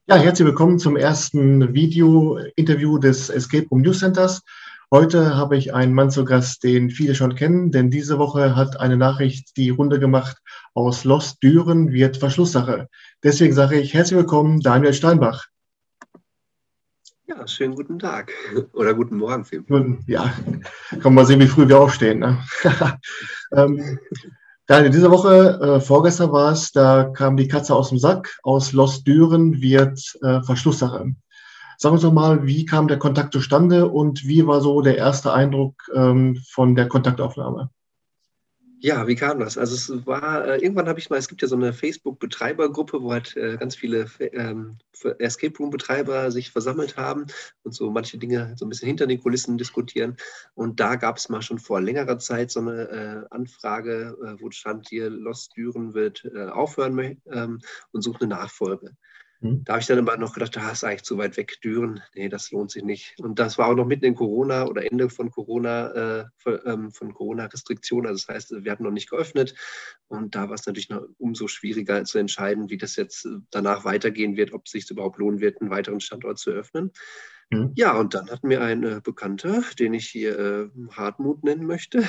Ja, herzlich willkommen zum ersten Video-Interview des Escape Room News Centers. Heute habe ich einen Mann zu Gast, den viele schon kennen, denn diese Woche hat eine Nachricht die Runde gemacht: aus Lost Düren wird Verschlusssache. Deswegen sage ich herzlich willkommen, Daniel Steinbach. Ja, schönen guten Tag oder guten Morgen. Ja, kann man mal sehen, wie früh wir aufstehen. Ne? Daniel, diese Woche, vorgestern war es, da kam die Katze aus dem Sack. Aus Lost Düren wird Verschlusssache. Sag uns doch mal, wie kam der Kontakt zustande und wie war so der erste Eindruck von der Kontaktaufnahme? Ja, wie kam das? Also es war, irgendwann habe ich mal, es gibt ja so eine Facebook-Betreibergruppe, wo halt ganz viele Escape Room-Betreiber sich versammelt haben und so manche Dinge so ein bisschen hinter den Kulissen diskutieren. Und da gab es mal schon vor längerer Zeit so eine Anfrage, wo stand hier, Lost Düren wird aufhören und sucht eine Nachfolge. Da habe ich dann immer noch gedacht, da ist eigentlich zu weit weg, Düren. Nee, das lohnt sich nicht. Und das war auch noch mitten in Corona oder Ende von Corona-Restriktionen. Also das heißt, wir hatten noch nicht geöffnet. Und da war es natürlich noch umso schwieriger zu entscheiden, wie das jetzt danach weitergehen wird, ob es sich überhaupt lohnen wird, einen weiteren Standort zu öffnen. Ja, und dann hat mir ein Bekannter, den ich hier Hartmut nennen möchte,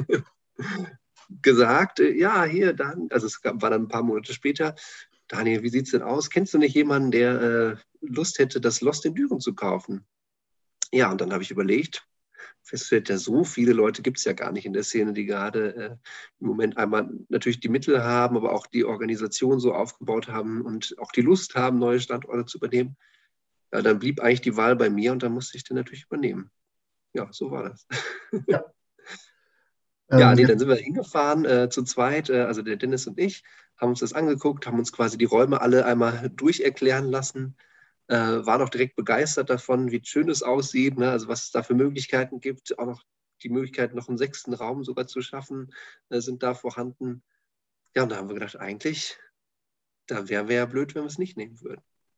gesagt, ja, hier, dann, also es war dann ein paar Monate später, Daniel, wie sieht es denn aus? Kennst du nicht jemanden, der Lust hätte, das Lost in Düren zu kaufen? Ja, und dann habe ich überlegt, festgestellt, ja, so viele Leute gibt es ja gar nicht in der Szene, die gerade im Moment einmal natürlich die Mittel haben, aber auch die Organisation so aufgebaut haben und auch die Lust haben, neue Standorte zu übernehmen. Ja, dann blieb eigentlich die Wahl bei mir und dann musste ich den natürlich übernehmen. Ja, so war das. Ja. Ja, nee, dann sind wir hingefahren zu zweit, also der Dennis und ich, haben uns das angeguckt, haben uns quasi die Räume alle einmal durcherklären lassen, waren auch direkt begeistert davon, wie schön es aussieht, ne? Also was es da für Möglichkeiten gibt, auch noch die Möglichkeit, noch einen 6. Raum sogar zu schaffen, sind da vorhanden. Ja, und da haben wir gedacht, eigentlich, da wären wir ja blöd, wenn wir es nicht nehmen würden.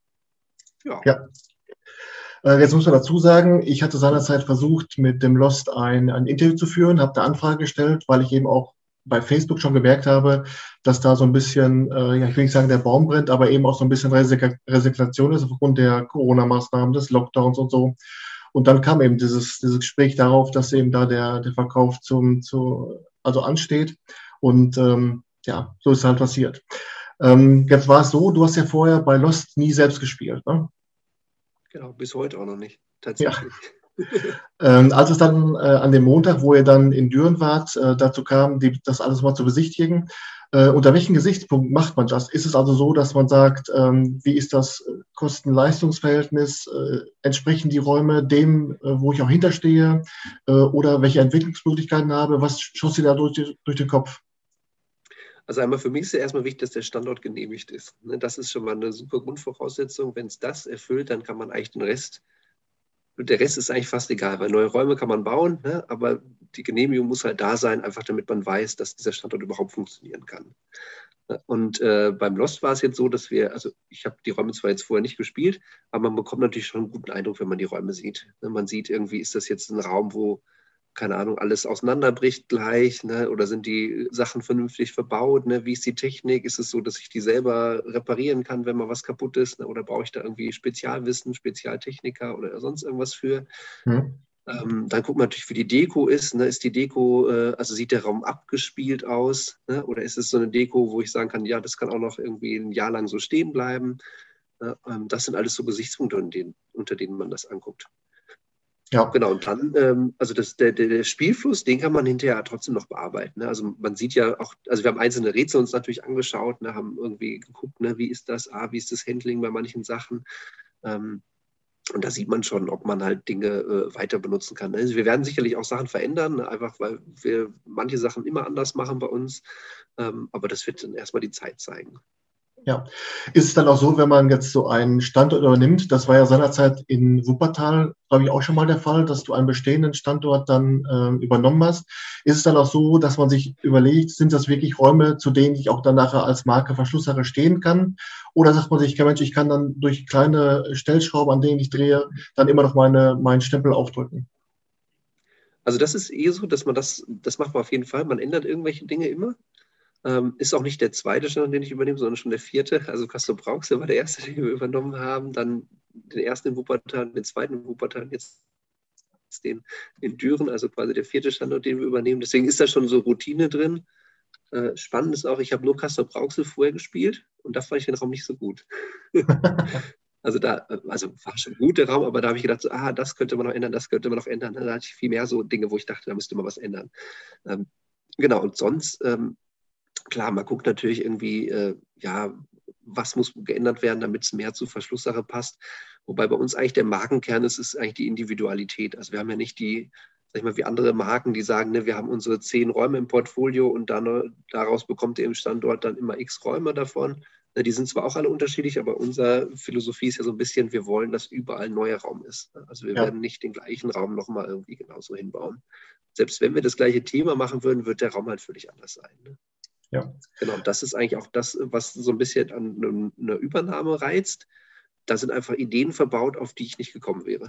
Ja. Jetzt muss man dazu sagen, ich hatte seinerzeit versucht, mit dem Lost ein Interview zu führen, habe da Anfrage gestellt, weil ich eben auch bei Facebook schon gemerkt habe, dass da so ein bisschen, ja, ich will nicht sagen, der Baum brennt, aber eben auch so ein bisschen Resignation ist aufgrund der Corona-Maßnahmen, des Lockdowns und so. Und dann kam eben dieses Gespräch darauf, dass eben da der Verkauf also ansteht. Und ja, so ist es halt passiert. Jetzt war es so, du hast ja vorher bei Lost nie selbst gespielt, ne? Genau, bis heute auch noch nicht, tatsächlich. Ja. Als es dann an dem Montag, wo ihr dann in Düren wart, dazu kam, das alles mal zu besichtigen, unter welchem Gesichtspunkt macht man das? Ist es also so, dass man sagt, wie ist das Kosten-Leistungs-Verhältnis? Entsprechen die Räume dem, wo ich auch hinterstehe? Oder welche Entwicklungsmöglichkeiten habe? Was schoss dir da durch den Kopf? Also einmal für mich ist ja erstmal wichtig, dass der Standort genehmigt ist. Das ist schon mal eine super Grundvoraussetzung. Wenn es das erfüllt, dann kann man eigentlich der Rest ist eigentlich fast egal, weil neue Räume kann man bauen, ne? Aber die Genehmigung muss halt da sein, einfach damit man weiß, dass dieser Standort überhaupt funktionieren kann. Und beim Lost war es jetzt so, dass also ich habe die Räume zwar jetzt vorher nicht gespielt, aber man bekommt natürlich schon einen guten Eindruck, wenn man die Räume sieht. Man sieht irgendwie, ist das jetzt ein Raum, wo, keine Ahnung, alles auseinanderbricht gleich, ne? Oder sind die Sachen vernünftig verbaut, ne? Wie ist die Technik? Ist es so, dass ich die selber reparieren kann, wenn mal was kaputt ist, ne? Oder brauche ich da irgendwie Spezialwissen, Spezialtechniker oder sonst irgendwas für? Dann guckt man natürlich, wie die Deko ist. Ne? Ist die Deko, also sieht der Raum abgespielt aus? Ne? Oder ist es so eine Deko, wo ich sagen kann, ja, das kann auch noch irgendwie ein Jahr lang so stehen bleiben? Das sind alles so Gesichtspunkte, unter denen man das anguckt. Ja. Genau, und dann, also der Spielfluss, den kann man hinterher trotzdem noch bearbeiten. Ne? Also man sieht ja auch, also wir haben einzelne Rätsel uns natürlich angeschaut, ne? Haben irgendwie geguckt, ne? Wie ist das, wie ist das Handling bei manchen Sachen? Und da sieht man schon, ob man halt Dinge weiter benutzen kann. Also wir werden sicherlich auch Sachen verändern, ne? Einfach weil wir manche Sachen immer anders machen bei uns. Aber das wird dann erstmal die Zeit zeigen. Ja. Ist es dann auch so, wenn man jetzt so einen Standort übernimmt, das war ja seinerzeit in Wuppertal, glaube ich, auch schon mal der Fall, dass du einen bestehenden Standort dann übernommen hast. Ist es dann auch so, dass man sich überlegt, sind das wirklich Räume, zu denen ich auch dann nachher als Marke Verschlusssache stehen kann? Oder sagt man sich, Mensch, ich kann dann durch kleine Stellschrauben, an denen ich drehe, dann immer noch meinen Stempel aufdrücken? Also das ist so, dass man das macht man auf jeden Fall. Man ändert irgendwelche Dinge immer. Ist auch nicht der zweite Standort, den ich übernehme, sondern schon der vierte. Also Castrop-Rauxel war der erste, den wir übernommen haben. Dann den ersten in Wuppertal, den zweiten in Wuppertal, jetzt den in Düren, also quasi der vierte Standort, den wir übernehmen. Deswegen ist da schon so Routine drin. Spannend ist auch, ich habe nur Castrop-Rauxel vorher gespielt und da fand ich den Raum nicht so gut. Also war schon gut der Raum, aber da habe ich gedacht, so, das könnte man noch ändern, das könnte man noch ändern. Da hatte ich viel mehr so Dinge, wo ich dachte, da müsste man was ändern. Genau, und sonst, klar, man guckt natürlich irgendwie, was muss geändert werden, damit es mehr zur Verschlusssache passt. Wobei bei uns eigentlich der Markenkern ist eigentlich die Individualität. Also wir haben ja nicht die, sag ich mal, wie andere Marken, die sagen, ne, wir haben unsere 10 Räume im Portfolio und dann daraus bekommt ihr im Standort dann immer x Räume davon. Die sind zwar auch alle unterschiedlich, aber unsere Philosophie ist ja so ein bisschen, wir wollen, dass überall ein neuer Raum ist. Also wir werden nicht den gleichen Raum nochmal irgendwie genauso hinbauen. Selbst wenn wir das gleiche Thema machen würden, wird der Raum halt völlig anders sein. Ne? Ja. Genau, das ist eigentlich auch das, was so ein bisschen an einer Übernahme reizt. Da sind einfach Ideen verbaut, auf die ich nicht gekommen wäre.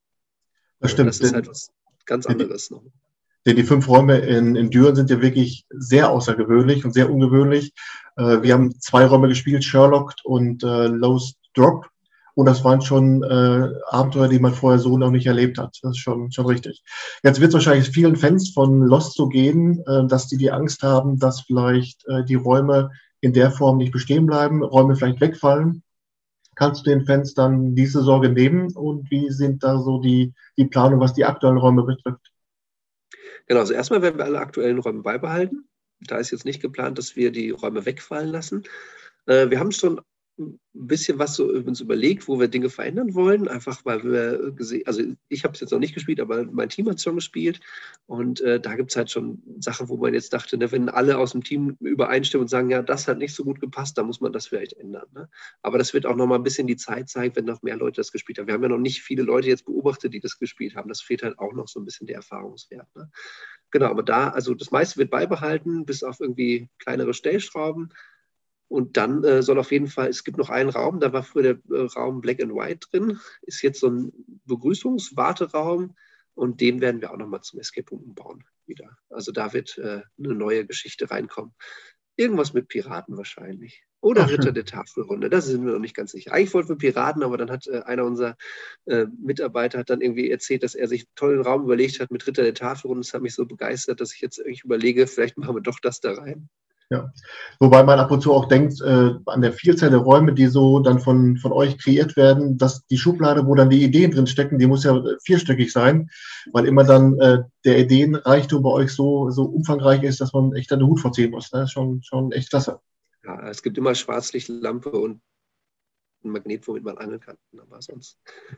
Das stimmt. Das ist halt was ganz anderes noch. Denn die 5 Räume in Düren sind ja wirklich sehr außergewöhnlich und sehr ungewöhnlich. Wir haben 2 Räume gespielt, Sherlock und Lowest Drop. Und das waren schon Abenteuer, die man vorher so noch nicht erlebt hat. Das ist schon richtig. Jetzt wird es wahrscheinlich vielen Fans von Lost so gehen, dass die Angst haben, dass vielleicht die Räume in der Form nicht bestehen bleiben, Räume vielleicht wegfallen. Kannst du den Fans dann diese Sorge nehmen? Und wie sind da so die Planung, was die aktuellen Räume betrifft? Genau, also erstmal werden wir alle aktuellen Räume beibehalten. Da ist jetzt nicht geplant, dass wir die Räume wegfallen lassen. Wir haben schon ein bisschen was so uns überlegt, wo wir Dinge verändern wollen, einfach weil wir gesehen, also ich habe es jetzt noch nicht gespielt, aber mein Team hat es schon gespielt und da gibt es halt schon Sachen, wo man jetzt dachte, ne, wenn alle aus dem Team übereinstimmen und sagen, ja, das hat nicht so gut gepasst, dann muss man das vielleicht ändern. Ne? Aber das wird auch noch mal ein bisschen die Zeit zeigen, wenn noch mehr Leute das gespielt haben. Wir haben ja noch nicht viele Leute jetzt beobachtet, die das gespielt haben. Das fehlt halt auch noch so ein bisschen der Erfahrungswert. Ne? Genau, aber also das meiste wird beibehalten, bis auf irgendwie kleinere Stellschrauben. Und dann soll auf jeden Fall, es gibt noch einen Raum, da war früher der Raum Black and White drin, ist jetzt so ein Begrüßungswarteraum und den werden wir auch nochmal zum Escape Room umbauen wieder. Also da wird eine neue Geschichte reinkommen. Irgendwas mit Piraten wahrscheinlich. Oder Ritter der Tafelrunde, da sind wir noch nicht ganz sicher. Eigentlich wollten wir Piraten, aber dann hat einer unserer Mitarbeiter hat dann irgendwie erzählt, dass er sich einen tollen Raum überlegt hat mit Ritter der Tafelrunde. Das hat mich so begeistert, dass ich jetzt irgendwie überlege, vielleicht machen wir doch das da rein. Ja, wobei man ab und zu auch denkt, an der Vielzahl der Räume, die so dann von euch kreiert werden, dass die Schublade, wo dann die Ideen drin stecken, die muss ja vierstöckig sein, weil immer dann der Ideenreichtum bei euch so umfangreich ist, dass man echt einen Hut vorziehen muss. Das ist schon echt klasse. Ja, es gibt immer Schwarzlichtlampe und ein Magnet, womit man angeln kann, aber sonst.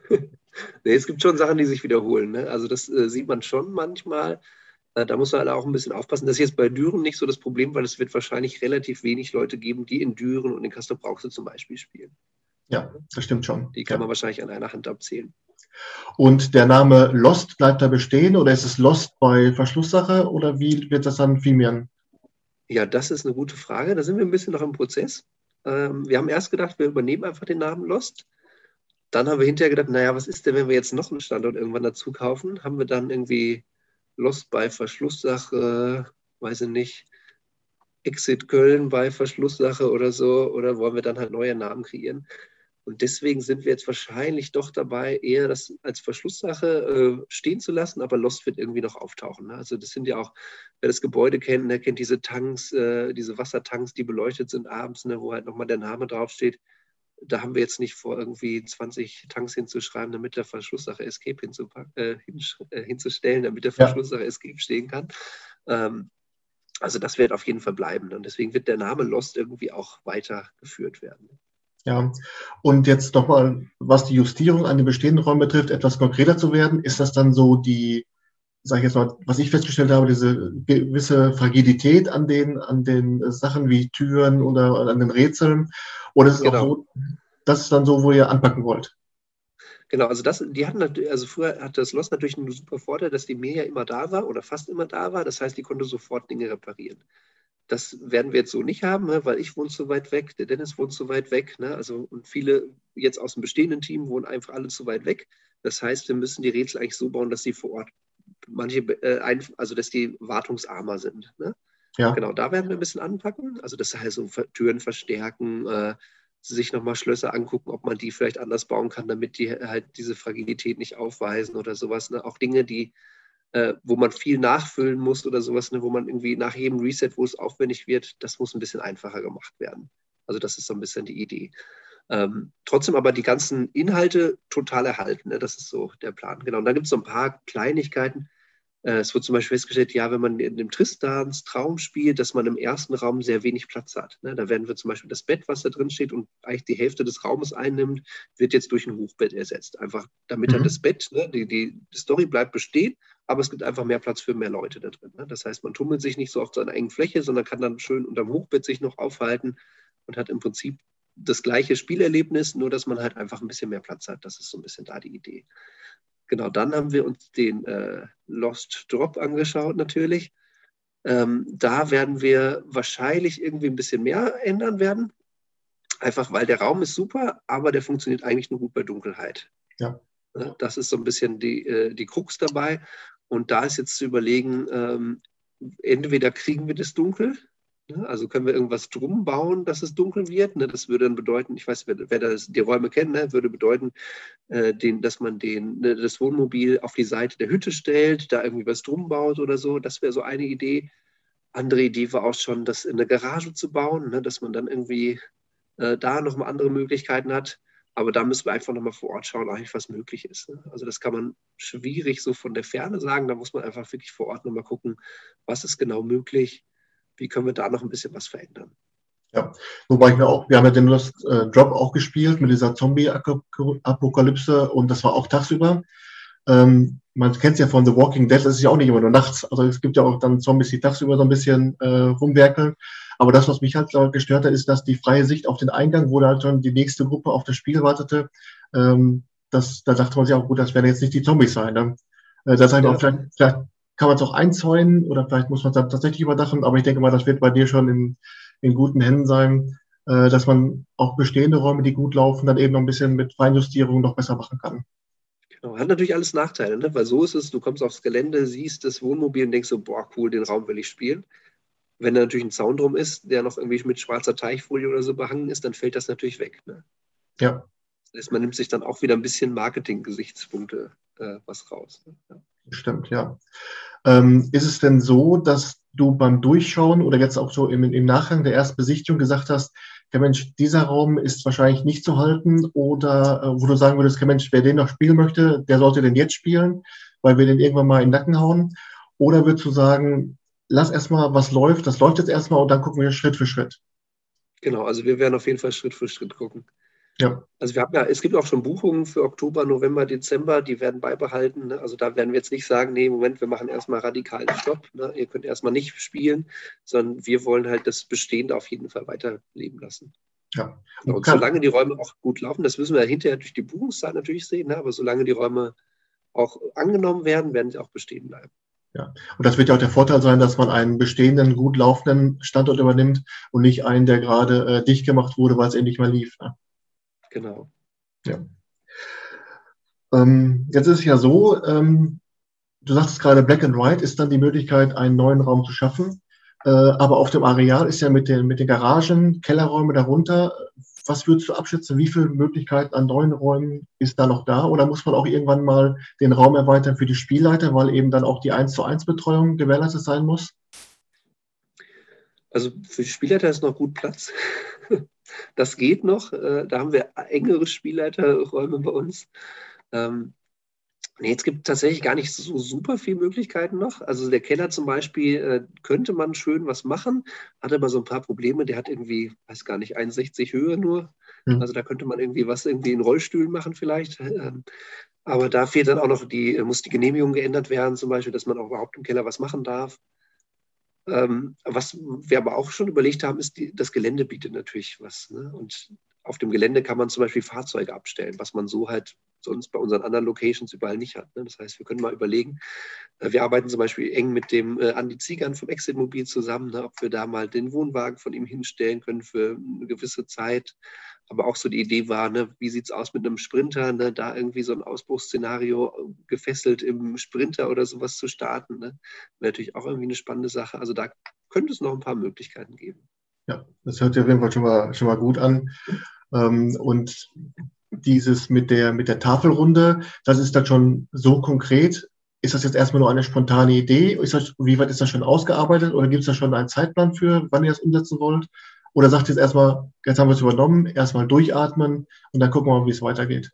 Nee, es gibt schon Sachen, die sich wiederholen. Ne? Also das sieht man schon manchmal. Da muss man halt auch ein bisschen aufpassen. Das ist jetzt bei Düren nicht so das Problem, weil es wird wahrscheinlich relativ wenig Leute geben, die in Düren und in Castrop-Rauxel zum Beispiel spielen. Ja, das stimmt schon. Die kann man wahrscheinlich an einer Hand abzählen. Und der Name Lost bleibt da bestehen oder ist es Lost bei Verschlusssache oder wie wird das dann firmieren? Ja, das ist eine gute Frage. Da sind wir ein bisschen noch im Prozess. Wir haben erst gedacht, wir übernehmen einfach den Namen Lost. Dann haben wir hinterher gedacht, naja, was ist denn, wenn wir jetzt noch einen Standort irgendwann dazu kaufen? Haben wir dann irgendwie Lost bei Verschlusssache, weiß ich nicht, Exit Köln bei Verschlusssache oder so, oder wollen wir dann halt neue Namen kreieren? Und deswegen sind wir jetzt wahrscheinlich doch dabei, eher das als Verschlusssache stehen zu lassen, aber Lost wird irgendwie noch auftauchen. Ne? Also das sind ja auch, wer das Gebäude kennt, der kennt diese Tanks, diese Wassertanks, die beleuchtet sind abends, ne, wo halt nochmal der Name draufsteht. Da haben wir jetzt nicht vor, irgendwie 20 Tanks hinzuschreiben, damit der Verschlusssache Escape hinzustellen, damit der Verschlusssache Escape stehen kann. Also das wird auf jeden Fall bleiben. Und deswegen wird der Name Lost irgendwie auch weitergeführt werden. Ja, und jetzt nochmal, was die Justierung an den bestehenden Räumen betrifft, etwas konkreter zu werden, ist das dann so die, sage ich jetzt mal, was ich festgestellt habe, diese gewisse Fragilität an den Sachen wie Türen oder an den Rätseln, oder ist es auch so, das ist dann so, wo ihr anpacken wollt? Genau, also früher hat das Lost natürlich einen super Vorteil, dass die Mia immer da war oder fast immer da war. Das heißt, die konnte sofort Dinge reparieren. Das werden wir jetzt so nicht haben, ne, weil ich wohne zu weit weg, der Dennis wohnt zu weit weg. Ne, also, und viele jetzt aus dem bestehenden Team wohnen einfach alle zu weit weg. Das heißt, wir müssen die Rätsel eigentlich so bauen, dass sie vor Ort dass die wartungsarmer sind. Ne? Ja. Genau, da werden wir ein bisschen anpacken. Also das heißt, so Türen verstärken, sich nochmal Schlösser angucken, ob man die vielleicht anders bauen kann, damit die halt diese Fragilität nicht aufweisen oder sowas. Ne? Auch Dinge, wo man viel nachfüllen muss oder sowas, ne? Wo man irgendwie nach jedem Reset, wo es aufwendig wird, das muss ein bisschen einfacher gemacht werden. Also das ist so ein bisschen die Idee. Trotzdem aber die ganzen Inhalte total erhalten. Ne? Das ist so der Plan. Genau. Und da gibt es so ein paar Kleinigkeiten. Es wird zum Beispiel festgestellt, ja, wenn man in dem Tristans Traum spielt, dass man im ersten Raum sehr wenig Platz hat. Ne? Da werden wir zum Beispiel das Bett, was da drin steht und eigentlich die Hälfte des Raumes einnimmt, wird jetzt durch ein Hochbett ersetzt. Einfach damit dann das Bett, ne, die Story bleibt bestehen, aber es gibt einfach mehr Platz für mehr Leute da drin. Ne? Das heißt, man tummelt sich nicht so auf seiner engen Fläche, sondern kann dann schön unterm Hochbett sich noch aufhalten und hat im Prinzip das gleiche Spielerlebnis, nur dass man halt einfach ein bisschen mehr Platz hat. Das ist so ein bisschen da die Idee. Genau, dann haben wir uns den Lost Drop angeschaut natürlich. Da werden wir wahrscheinlich irgendwie ein bisschen mehr ändern werden. Einfach weil der Raum ist super, aber der funktioniert eigentlich nur gut bei Dunkelheit. Ja. Das ist so ein bisschen die Krux dabei. Und da ist jetzt zu überlegen, entweder kriegen wir das dunkel, ne? Also können wir irgendwas drum bauen, dass es dunkel wird. Ne? Das würde dann bedeuten, ich weiß, wer die Räume kennt, ne? Würde bedeuten, dass man das Wohnmobil auf die Seite der Hütte stellt, da irgendwie was drum baut oder so. Das wäre so eine Idee. Andere Idee war auch schon, das in eine Garage zu bauen, ne? Dass man dann irgendwie da nochmal andere Möglichkeiten hat. Aber da müssen wir einfach nochmal vor Ort schauen, eigentlich was möglich ist. Ne? Also das kann man schwierig so von der Ferne sagen. Da muss man einfach wirklich vor Ort nochmal gucken, was ist genau möglich, wie können wir da noch ein bisschen was verändern. Ja, wobei wir haben ja den Lost Drop auch gespielt mit dieser Zombie-Apokalypse und das war auch tagsüber. Man kennt es ja von The Walking Dead, das ist ja auch nicht immer nur nachts. Also es gibt ja auch dann Zombies, die tagsüber so ein bisschen rumwerkeln. Aber das, was mich halt gestört hat, ist, dass die freie Sicht auf den Eingang, wo da halt schon die nächste Gruppe auf das Spiel wartete, da dachte man sich auch, gut, das werden jetzt nicht die Zombies sein. Ne? Das heißt auch, vielleicht kann man es auch einzäunen oder vielleicht muss man es dann tatsächlich überdachen. Aber ich denke mal, das wird bei dir schon in guten Händen sein, dass man auch bestehende Räume, die gut laufen, dann eben noch ein bisschen mit Feinjustierung noch besser machen kann. Genau. Hat natürlich alles Nachteile, ne? Weil so ist es, du kommst aufs Gelände, siehst das Wohnmobil und denkst so, boah, cool, den Raum will ich spielen. Wenn da natürlich ein Zaun drum ist, der noch irgendwie mit schwarzer Teichfolie oder so behangen ist, dann fällt das natürlich weg. Ne? Ja. Das heißt, man nimmt sich dann auch wieder ein bisschen Marketing-Gesichtspunkte was raus. Ne? Ja. Stimmt, ja. Ist es denn so, dass du beim Durchschauen oder jetzt auch so im Nachgang der ersten Besichtigung gesagt hast, ja Mensch, dieser Raum ist wahrscheinlich nicht zu halten oder wo du sagen würdest, ja Mensch, wer den noch spielen möchte, der sollte den jetzt spielen, weil wir den irgendwann mal in den Nacken hauen? Oder würdest du sagen, lass erstmal, was läuft, das läuft jetzt erstmal und dann gucken wir Schritt für Schritt? Genau, also wir werden auf jeden Fall Schritt für Schritt gucken. Ja. Also es gibt auch schon Buchungen für Oktober, November, Dezember, die werden beibehalten. Ne? Also da werden wir jetzt nicht sagen, nee, Moment, wir machen erstmal radikalen Stopp. Ne? Ihr könnt erstmal nicht spielen, sondern wir wollen halt das Bestehende auf jeden Fall weiterleben lassen. Ja. Und solange die Räume auch gut laufen, das müssen wir hinterher durch die Buchungszeit natürlich sehen, ne? Aber solange die Räume auch angenommen werden, werden sie auch bestehen bleiben. Ja, und das wird ja auch der Vorteil sein, dass man einen bestehenden, gut laufenden Standort übernimmt und nicht einen, der gerade dicht gemacht wurde, weil es endlich mal lief. Ne? Genau. Ja. Jetzt ist es ja so, du sagtest gerade, Black and White ist dann die Möglichkeit, einen neuen Raum zu schaffen. Aber auf dem Areal ist ja mit den Garagen, Kellerräume darunter. Was würdest du abschätzen? Wie viele Möglichkeiten an neuen Räumen ist da noch da? Oder muss man auch irgendwann mal den Raum erweitern für die Spielleiter, weil eben dann auch die 1:1 Betreuung gewährleistet sein muss? Also für die Spielleiter ist noch gut Platz. Das geht noch. Da haben wir engere Spielleiterräume bei uns. Nee, es gibt tatsächlich gar nicht so super viele Möglichkeiten noch. Also der Keller zum Beispiel könnte man schön was machen, hat aber so ein paar Probleme. Der hat irgendwie, weiß gar nicht, 61 Höhe nur. Also da könnte man irgendwie in Rollstühlen machen vielleicht. Aber da fehlt dann auch noch muss die Genehmigung geändert werden, zum Beispiel, dass man auch überhaupt im Keller was machen darf. Was wir aber auch schon überlegt haben, ist, das Gelände bietet natürlich was. Ne? Und auf dem Gelände kann man zum Beispiel Fahrzeuge abstellen, was man so halt sonst bei unseren anderen Locations überall nicht hat. Ne? Das heißt, wir können mal überlegen, wir arbeiten zum Beispiel eng mit dem Andi Ziegern vom Exit-Mobil zusammen, ne? Ob wir da mal den Wohnwagen von ihm hinstellen können für eine gewisse Zeit. Aber auch so die Idee war, ne, wie sieht es aus mit einem Sprinter, ne, da irgendwie so ein Ausbruchsszenario gefesselt im Sprinter oder sowas zu starten. Ne? Wäre natürlich auch irgendwie eine spannende Sache. Also da könnte es noch ein paar Möglichkeiten geben. Ja, das hört sich auf jeden Fall schon mal gut an. Und dieses mit der Tafelrunde, das ist dann schon so konkret. Ist das jetzt erstmal nur eine spontane Idee? Wie weit ist das schon ausgearbeitet? Oder gibt es da schon einen Zeitplan für, wann ihr das umsetzen wollt? Oder sagt ihr jetzt erstmal, jetzt haben wir es übernommen, erstmal durchatmen und dann gucken wir mal, wie es weitergeht?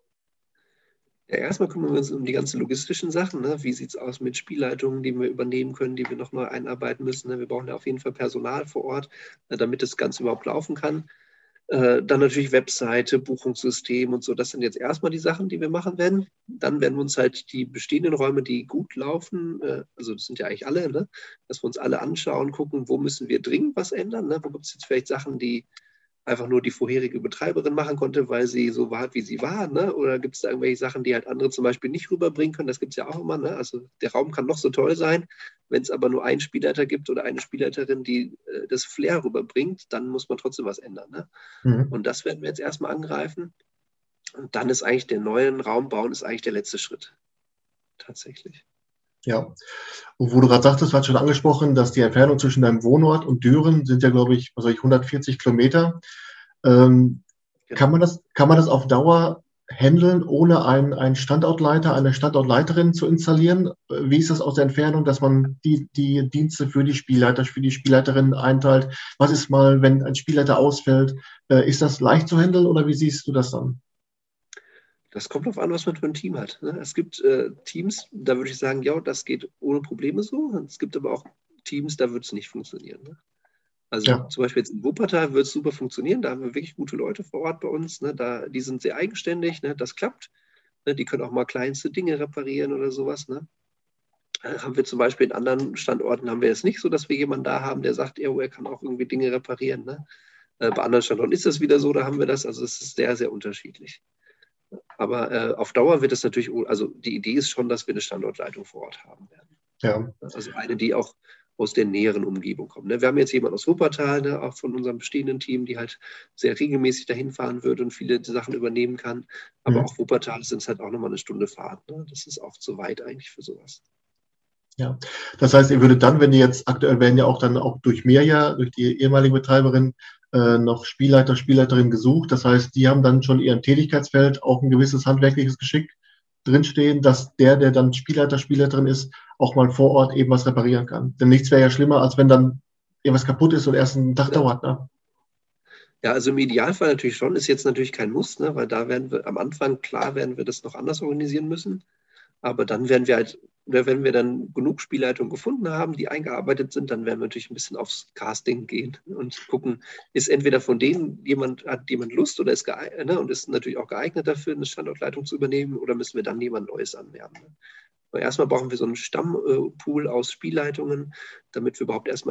Ja, erstmal kümmern wir uns um die ganzen logistischen Sachen. Ne? Wie sieht es aus mit Spielleitungen, die wir übernehmen können, die wir noch neu einarbeiten müssen? Ne? Wir brauchen ja auf jeden Fall Personal vor Ort, damit das Ganze überhaupt laufen kann. Dann natürlich Webseite, Buchungssystem und so. Das sind jetzt erstmal die Sachen, die wir machen werden. Dann werden wir uns halt die bestehenden Räume, die gut laufen, also das sind ja eigentlich alle, ne? Dass wir uns alle anschauen, gucken, wo müssen wir dringend was ändern? Ne? Wo gibt es jetzt vielleicht Sachen, die einfach nur die vorherige Betreiberin machen konnte, weil sie so war, wie sie war, ne? Oder gibt es da irgendwelche Sachen, die halt andere zum Beispiel nicht rüberbringen können? Das gibt es ja auch immer, ne? Also der Raum kann noch so toll sein, wenn es aber nur einen Spielleiter gibt oder eine Spielleiterin, die das Flair rüberbringt, dann muss man trotzdem was ändern, ne? Mhm. Und das werden wir jetzt erstmal angreifen. Und dann ist eigentlich der neuen Raum bauen, ist eigentlich der letzte Schritt. Tatsächlich. Ja. Und wo du gerade sagtest, du hast schon angesprochen, dass die Entfernung zwischen deinem Wohnort und Düren sind ja, glaube ich, 140 Kilometer. Kann man das auf Dauer handeln, ohne einen Standortleiter, eine Standortleiterin zu installieren? Wie ist das aus der Entfernung, dass man die Dienste für die Spielleiter, für die Spielleiterinnen einteilt? Was ist mal, wenn ein Spielleiter ausfällt? Ist das leicht zu handeln oder wie siehst du das dann? Das kommt darauf an, was man für ein Team hat. Ne? Es gibt Teams, da würde ich sagen, ja, das geht ohne Probleme so. Es gibt aber auch Teams, da wird es nicht funktionieren. Ne? Also Ja. zum Beispiel jetzt in Wuppertal wird es super funktionieren. Da haben wir wirklich gute Leute vor Ort bei uns. Ne? Die sind sehr eigenständig. Ne? Das klappt. Ne? Die können auch mal kleinste Dinge reparieren oder sowas. Ne? Haben wir zum Beispiel in anderen Standorten haben wir es nicht so, dass wir jemanden da haben, der sagt, er kann auch irgendwie Dinge reparieren. Ne? Bei anderen Standorten ist das wieder so, da haben wir das. Also es ist sehr, sehr unterschiedlich. Aber auf Dauer wird es natürlich, also die Idee ist schon, dass wir eine Standortleitung vor Ort haben werden. Ja. Also eine, die auch aus der näheren Umgebung kommt. Ne? Wir haben jetzt jemanden aus Wuppertal, ne, auch von unserem bestehenden Team, die halt sehr regelmäßig dahin fahren wird und viele Sachen übernehmen kann. Aber auch Wuppertal sind es halt auch nochmal eine Stunde Fahrt. Ne? Das ist auch zu weit eigentlich für sowas. Ja, das heißt, ihr würdet dann, wenn ihr jetzt aktuell werden ja auch dann auch durch Mirja, durch die ehemalige Betreiberin, noch Spielleiter, Spielleiterin gesucht. Das heißt, die haben dann schon in ihrem Tätigkeitsfeld auch ein gewisses handwerkliches Geschick drinstehen, dass der dann Spielleiter, Spielleiterin ist, auch mal vor Ort eben was reparieren kann. Denn nichts wäre ja schlimmer, als wenn dann irgendwas kaputt ist und erst einen Tag dauert. Ne? Ja, also im Idealfall natürlich schon, ist jetzt natürlich kein Muss, ne, weil da werden wir am Anfang, klar, werden wir das noch anders organisieren müssen. Aber dann werden wir halt, wenn wir dann genug Spielleitungen gefunden haben, die eingearbeitet sind, dann werden wir natürlich ein bisschen aufs Casting gehen und gucken, ist entweder von denen hat jemand Lust oder ist geeignet, ne, und ist natürlich auch geeignet dafür, eine Standortleitung zu übernehmen, oder müssen wir dann jemand Neues anwerben. Ne? Aber erstmal brauchen wir so einen Stammpool aus Spielleitungen, damit wir überhaupt erstmal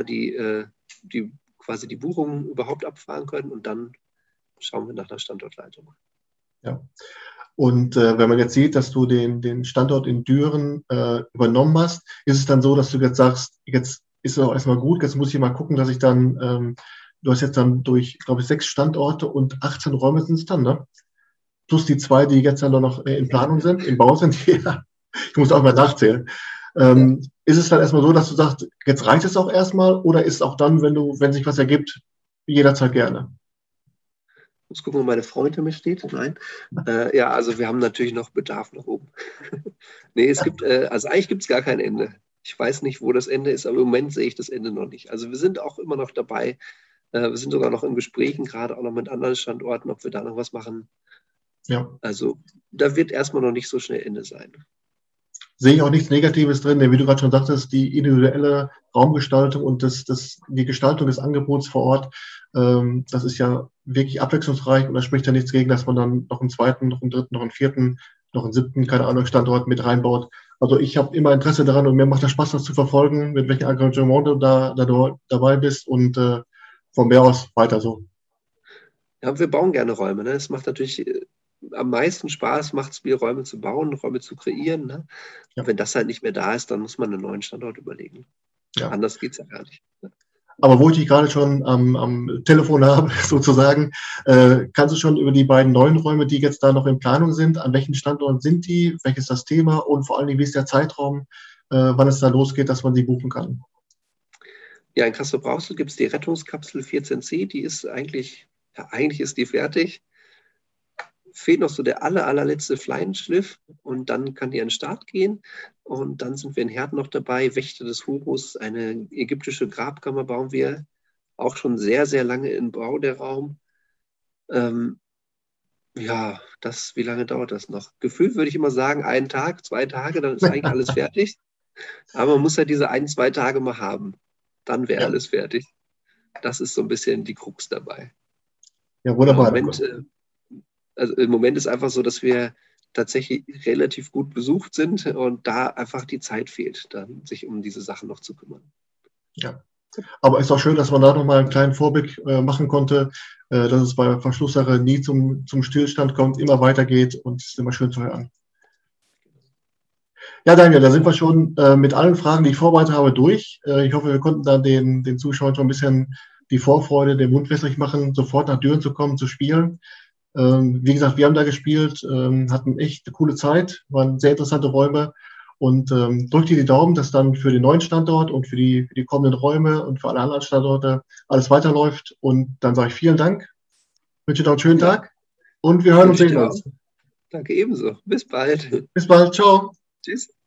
quasi die Buchungen überhaupt abfahren können, und dann schauen wir nach einer Standortleitung. Ja. Und wenn man jetzt sieht, dass du den Standort in Düren übernommen hast, ist es dann so, dass du jetzt sagst, jetzt ist es auch erstmal gut, jetzt muss ich mal gucken, dass ich dann, du hast jetzt dann durch, glaube ich, 6 Standorte und 18 Räume sind es dann, ne? Plus die 2, die jetzt dann noch in Planung sind, im Bau sind. Ja. Ich muss auch mal nachzählen. Ist es dann erstmal so, dass du sagst, jetzt reicht es auch erstmal, oder ist es auch dann, wenn sich was ergibt, jederzeit gerne? Jetzt gucken, ob meine Frau hinter mir steht. Nein. Ja, also wir haben natürlich noch Bedarf nach oben. Nee, also eigentlich gibt es gar kein Ende. Ich weiß nicht, wo das Ende ist, aber im Moment sehe ich das Ende noch nicht. Also wir sind auch immer noch dabei. Wir sind sogar noch in Gesprächen, gerade auch noch mit anderen Standorten, ob wir da noch was machen. Ja. Also da wird erstmal noch nicht so schnell Ende sein. Sehe ich auch nichts Negatives drin, denn wie du gerade schon sagtest, die individuelle Raumgestaltung und die Gestaltung des Angebots vor Ort, das ist ja wirklich abwechslungsreich und da spricht ja nichts gegen, dass man dann noch einen zweiten, noch einen dritten, noch einen vierten, noch einen 7., keine Ahnung, Standort mit reinbaut. Also ich habe immer Interesse daran und mir macht das Spaß, das zu verfolgen, mit welchem Engagement du da dabei bist und von mir aus weiter so. Ja, wir bauen gerne Räume. Ne? Es macht natürlich am meisten Spaß, macht es mir, Räume zu bauen, Räume zu kreieren. Ne? Ja. Wenn das halt nicht mehr da ist, dann muss man einen neuen Standort überlegen. Ja. Anders geht es ja gar nicht. Ne? Aber wo ich dich gerade schon am Telefon habe, sozusagen, kannst du schon über die beiden neuen Räume, die jetzt da noch in Planung sind, an welchen Standorten sind die, welches ist das Thema und vor allen Dingen, wie ist der Zeitraum, wann es da losgeht, dass man die buchen kann? Ja, in Castrop-Rauxel gibt es die Rettungskapsel 14C, die ist eigentlich ist die fertig. Fehlt noch so der allerletzte Fleischliff und dann kann die an den Start gehen. Und dann sind wir in Herten noch dabei. Wächter des Horus, eine ägyptische Grabkammer bauen wir. Auch schon sehr, sehr lange im Bau, der Raum. Ja, wie lange dauert das noch? Gefühlt würde ich immer sagen, 1 Tag, 2 Tage, dann ist eigentlich alles fertig. Aber man muss ja diese 1, 2 Tage mal haben. Dann wäre alles fertig. Das ist so ein bisschen die Krux dabei. Ja, wunderbar. Im Moment ist einfach so, dass wir tatsächlich relativ gut besucht sind und da einfach die Zeit fehlt, dann sich um diese Sachen noch zu kümmern. Ja, aber ist auch schön, dass man da nochmal einen kleinen Vorblick machen konnte, dass es bei Verschlusssache nie zum Stillstand kommt, immer weitergeht und es ist immer schön zu hören. Ja, Daniel, da sind wir schon mit allen Fragen, die ich vorbereitet habe, durch. Ich hoffe, wir konnten dann den Zuschauern schon ein bisschen die Vorfreude, den Mund wässrig machen, sofort nach Düren zu kommen, zu spielen. Wie gesagt, wir haben da gespielt, hatten echt eine coole Zeit, waren sehr interessante Räume und drückt dir die Daumen, dass dann für den neuen Standort und für die kommenden Räume und für alle anderen Standorte alles weiterläuft. Und dann sage ich vielen Dank, wünsche dir noch einen schönen Tag und wir hören und sehen uns. Danke ebenso. Bis bald. Bis bald. Ciao. Tschüss.